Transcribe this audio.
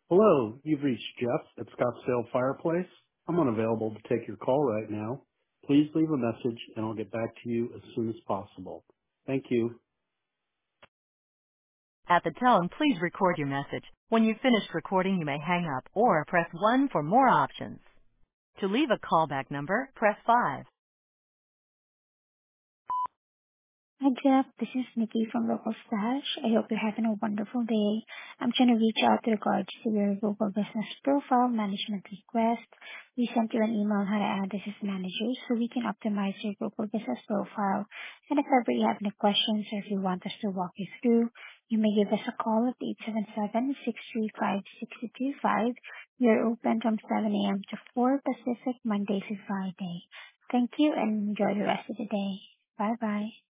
Hello, you've reached Jeff at Scottsdale Fireplace. I'm unavailable to take your call right now. Please leave a message and I'll get back to you as soon as possible. Thank you. At the tone, please record your message. When you've finished recording, you may hang up or press 1 for more options. To leave a callback number, press 5. Hi, Jeff. This is Nikki from Local Stash. I hope you're having a wonderful day. I'm trying to reach out to regards to your Google Business Profile Management request. We sent you an email on how to add this as manager so we can optimize your Google Business Profile. And if ever you have any questions or if you want us to walk you through, you may give us a call at 877-635-6225. We are open from 7 a.m. to 4 Pacific, Monday to Friday. Thank you and enjoy the rest of the day. Bye-bye.